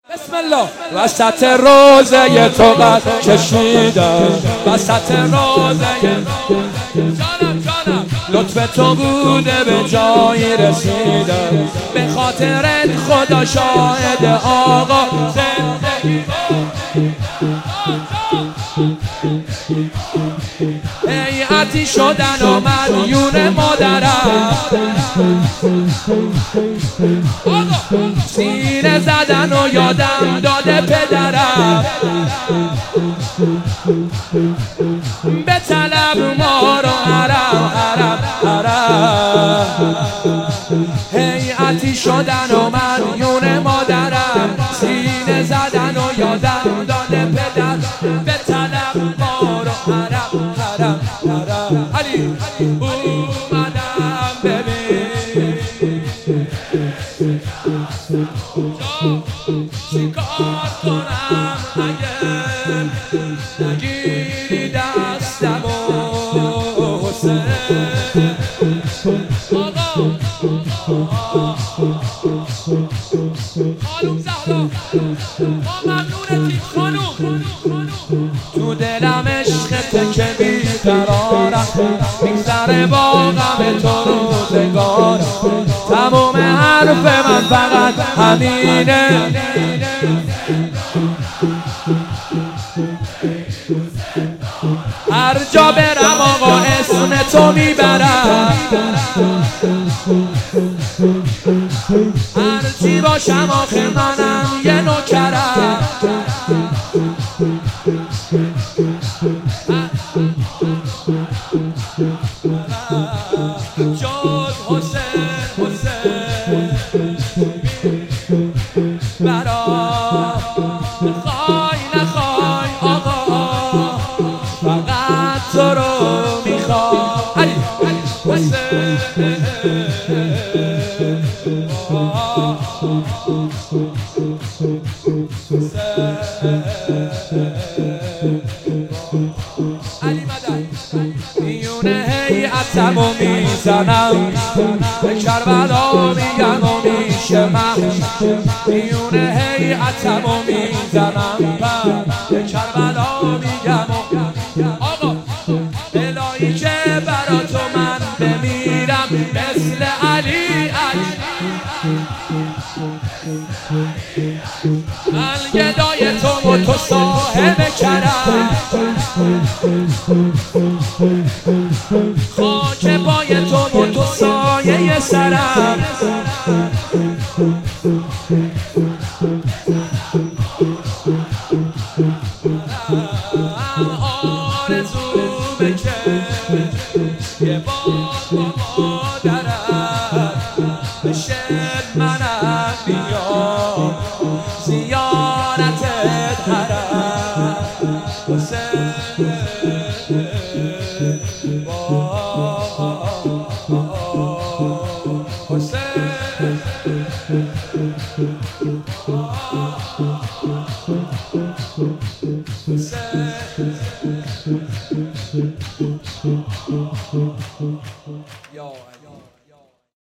بسم الله. وسط روزه تو قد کشیدم، وسط روزه جانم لطف تو بوده به جایی رسیدم، به خاطرت خدا شاهد آقا زندگی هیئتی شدن و مدیون مادرم، سینه زدن و یادم داده پدرم، به طلب ما رو حرم هیئتی شدن و مدیون مادرم، سینه زدن و یادم داده پدر، به طلب ما رو حرم علی اومدم ببین چیکار کنم اگه نگیری دستم و حسین خانوم زهرا ما ممنونتیم خانوم، تو دلم عشقته که بیقرارم، میگذره با غم تو روزگارم، تموم حرف من فقط همینه، هر جا برم آقا اسم تو میبرم، هر چی باشم آخه منم یه نوکرم، جز حسین برا نخوای آقا، فقط تو رو میخوای حسین علی مدد میونه هیئتم و میزنم، به کربلا میگم و میشه من، میونه هیئتم و میزنم، به کربلا میگم و آقا الهی که برا تو من بمیرم مثل علی من گدای تو و تو صاحب کرم، خاک پای تو و تو سایه سرم، آرزو بکن یه بار با مادرم بشه منم